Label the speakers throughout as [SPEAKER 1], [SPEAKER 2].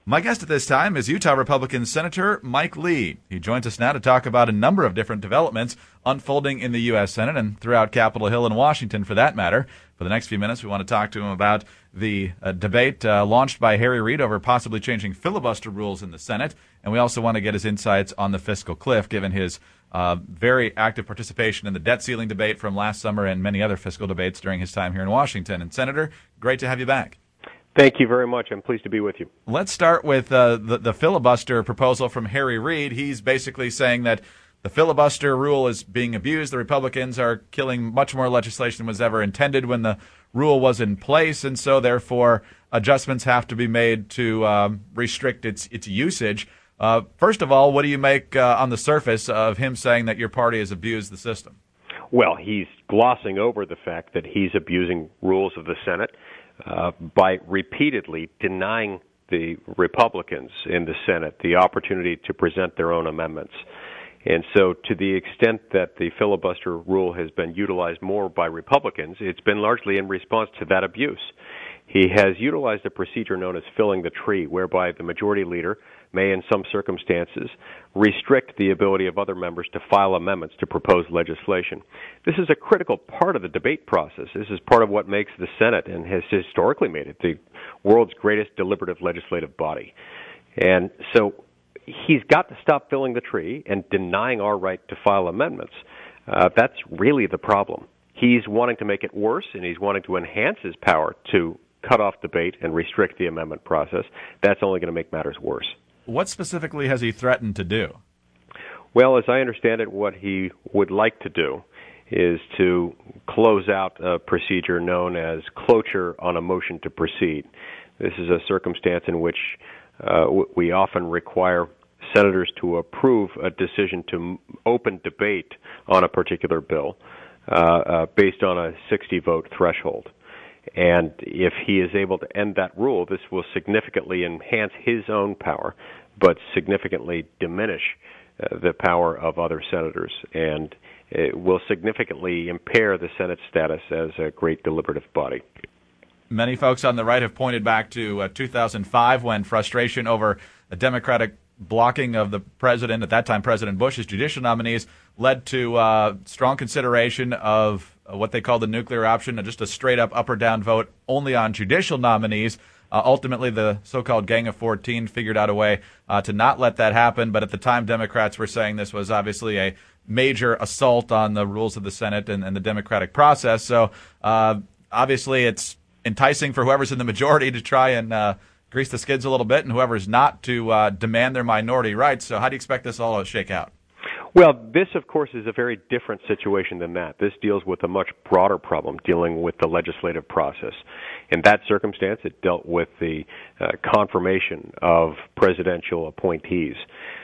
[SPEAKER 1] My guest at this time is Utah Republican Senator Mike Lee. He joins us now to talk about a number of different developments unfolding in the U.S. Senate and throughout Capitol Hill and Washington, for that matter. For the next few minutes, we want to talk to him about the debate launched by Harry Reid over possibly changing filibuster rules in the Senate. And we also want to get his insights on the fiscal cliff, given his very active participation in the debt ceiling debate from last summer and many other fiscal debates during his time here in Washington. And, Senator, great to have you back.
[SPEAKER 2] Thank you very much. I'm pleased to be with you.
[SPEAKER 1] Let's start with the filibuster proposal from Harry Reid. He's basically saying that the filibuster rule is being abused. The Republicans are killing much more legislation than was ever intended when the rule was in place, and so therefore adjustments have to be made to restrict its usage. First of all, what do you make on the surface of him saying that your party has abused the system?
[SPEAKER 2] Well, he's glossing over the fact that he's abusing rules of the Senate by repeatedly denying the Republicans in the Senate the opportunity to present their own amendments. And so to the extent that the filibuster rule has been utilized more by Republicans, it's been largely in response to that abuse. He has utilized a procedure known as filling the tree, whereby the majority leader may, in some circumstances, restrict the ability of other members to file amendments to proposed legislation. This is a critical part of the debate process. This is part of what makes the Senate, and has historically made it, the world's greatest deliberative legislative body. And so he's got to stop filling the tree and denying our right to file amendments. That's really the problem. He's wanting to make it worse, and he's wanting to enhance his power to cut off debate and restrict the amendment process. That's only going to make matters worse.
[SPEAKER 1] What specifically has he threatened to do?
[SPEAKER 2] Well, as I understand it, what he would like to do is to close out a procedure known as cloture on a motion to proceed. This is a circumstance in which we often require senators to approve a decision to open debate on a particular bill based on a 60-vote threshold. And if he is able to end that rule, this will significantly enhance his own power, but significantly diminish the power of other senators. And it will significantly impair the Senate's status as a great deliberative body.
[SPEAKER 1] Many folks on the right have pointed back to 2005, when frustration over a Democratic blocking of the president, at that time President Bush's judicial nominees, led to strong consideration of what they call the nuclear option, just a straight-up up or down vote only on judicial nominees. Ultimately, the so-called Gang of 14 figured out a way to not let that happen, but at the time Democrats were saying this was obviously a major assault on the rules of the Senate and the democratic process. So obviously it's enticing for whoever's in the majority to try and grease the skids a little bit, and whoever's not to demand their minority rights. So how do you expect this all to shake out?
[SPEAKER 2] Well, this, of course, is a very different situation than that. This deals with a much broader problem dealing with the legislative process. In that circumstance, it dealt with the confirmation of presidential appointees.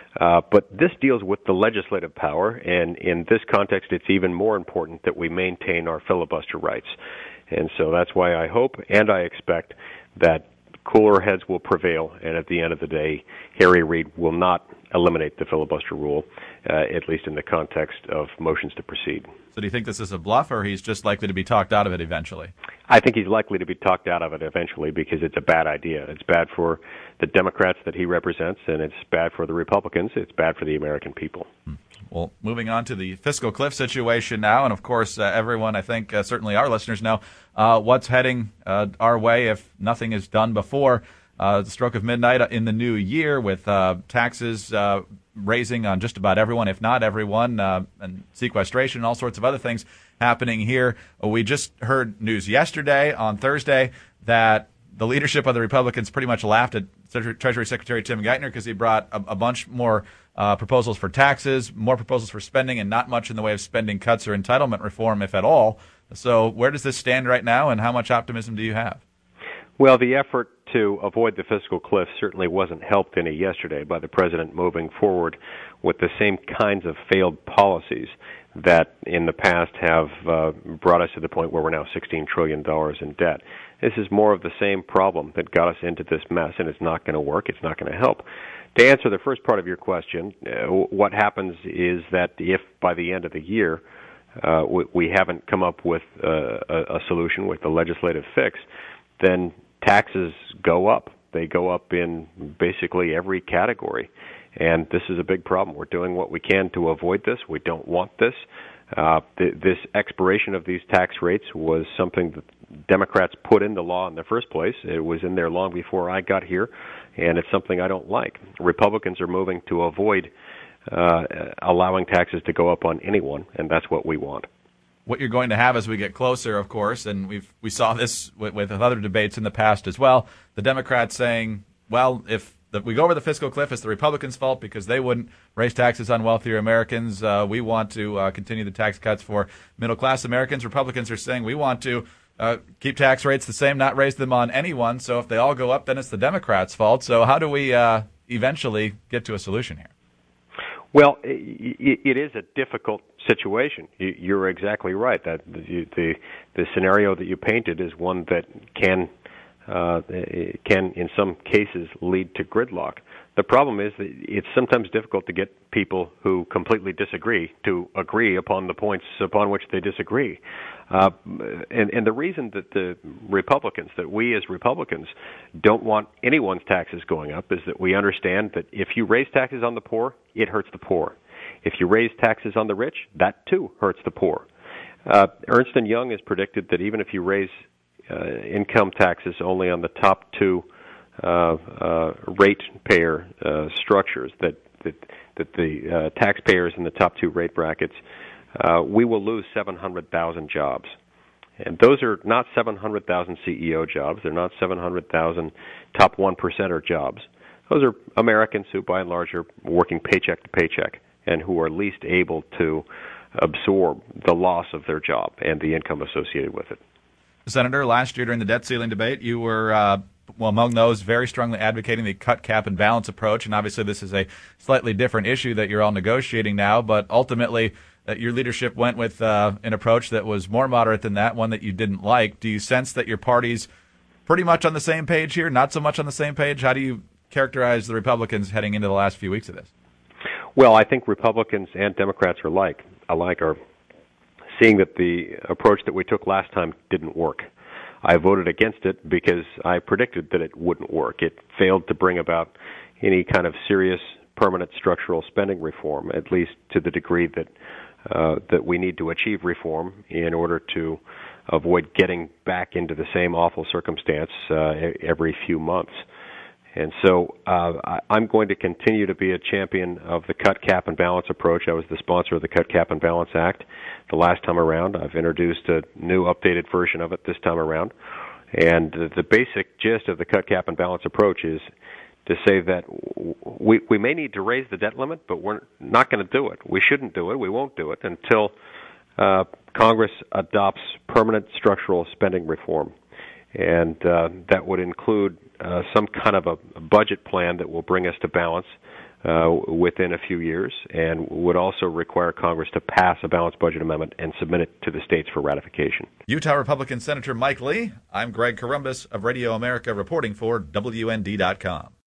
[SPEAKER 2] But this deals with the legislative power, and in this context, it's even more important that we maintain our filibuster rights. And so that's why I hope and I expect that cooler heads will prevail, and at the end of the day, Harry Reid will not eliminate the filibuster rule, at least in the context of motions to proceed.
[SPEAKER 1] So do you think this is a bluff, or he's just likely to be talked out of it eventually?
[SPEAKER 2] I think he's likely to be talked out of it eventually, because it's a bad idea. It's bad for the Democrats that he represents, and it's bad for the Republicans. It's bad for the American people.
[SPEAKER 1] Well, moving on to the fiscal cliff situation now, and of course everyone, I think, certainly our listeners know what's heading our way if nothing is done before the stroke of midnight in the new year, with taxes raising on just about everyone, if not everyone, and sequestration and all sorts of other things happening here. We just heard news yesterday, on Thursday, that the leadership of the Republicans pretty much laughed at Treasury Secretary Tim Geithner because he brought a bunch more proposals for taxes, more proposals for spending, and not much in the way of spending cuts or entitlement reform, if at all. So where does this stand right now, and how much optimism do you have?
[SPEAKER 2] Well, the effort to avoid the fiscal cliff certainly wasn't helped any yesterday by the president moving forward with the same kinds of failed policies that in the past have brought us to the point where we're now $16 trillion in debt. This is more of the same problem that got us into this mess, and it's not going to work. It's not going to help. To answer the first part of your question, what happens is that if by the end of the year we haven't come up with a solution with the legislative fix, then taxes go up They go up in basically every category. And this is a big problem. We're doing what we can to avoid this. We don't want this. This expiration of these tax rates was something that Democrats put into law in the first place. It was in there long before I got here, and it's something I don't like. Republicans are moving to avoid allowing taxes to go up on anyone, and that's what we want.
[SPEAKER 1] What you're going to have as we get closer, of course, and we saw this with other debates in the past as well, the Democrats saying, well, if we go over the fiscal cliff, it's the Republicans' fault because they wouldn't raise taxes on wealthier Americans. We want to continue the tax cuts for middle-class Americans. Republicans are saying we want to keep tax rates the same, not raise them on anyone. So if they all go up, then it's the Democrats' fault. So how do we eventually get to a solution here?
[SPEAKER 2] Well, it is a difficult situation. You're exactly right. That the scenario that you painted is one that can in some cases lead to gridlock. The problem is that it's sometimes difficult to get people who completely disagree to agree upon the points upon which they disagree. And the reason that that we as Republicans don't want anyone's taxes going up is that we understand that if you raise taxes on the poor, it hurts the poor. If you raise taxes on the rich, that too hurts the poor. Ernst & Young has predicted that even if you raise income taxes only on the top two ratepayer structures, that the taxpayers in the top two rate brackets, we will lose 700,000 jobs. And those are not 700,000 CEO jobs. They're not 700,000 top 1%er jobs. Those are Americans who, by and large, are working paycheck to paycheck and who are least able to absorb the loss of their job and the income associated with it.
[SPEAKER 1] Senator, last year during the debt ceiling debate, you were among those very strongly advocating the cut, cap, and balance approach. And obviously this is a slightly different issue that you're all negotiating now. But ultimately, your leadership went with an approach that was more moderate than that, one that you didn't like. Do you sense that your party's pretty much on the same page here, not so much on the same page? How do you characterize the Republicans heading into the last few weeks of this?
[SPEAKER 2] Well, I think Republicans and Democrats are alike are seeing that the approach that we took last time didn't work. I voted against it because I predicted that it wouldn't work. It failed to bring about any kind of serious permanent structural spending reform, at least to the degree that that we need to achieve reform in order to avoid getting back into the same awful circumstance every few months. And so I'm going to continue to be a champion of the cut, cap, and balance approach. I was the sponsor of the Cut, Cap, and Balance Act the last time around. I've introduced a new updated version of it this time around. And the basic gist of the Cut, Cap, and Balance approach is to say that we may need to raise the debt limit, but we're not going to do it. We shouldn't do it. We won't do it until Congress adopts permanent structural spending reform. And that would include some kind of a budget plan that will bring us to balance within a few years, and would also require Congress to pass a balanced budget amendment and submit it to the states for ratification.
[SPEAKER 1] Utah Republican Senator Mike Lee. I'm Greg Corombos of Radio America reporting for WND.com.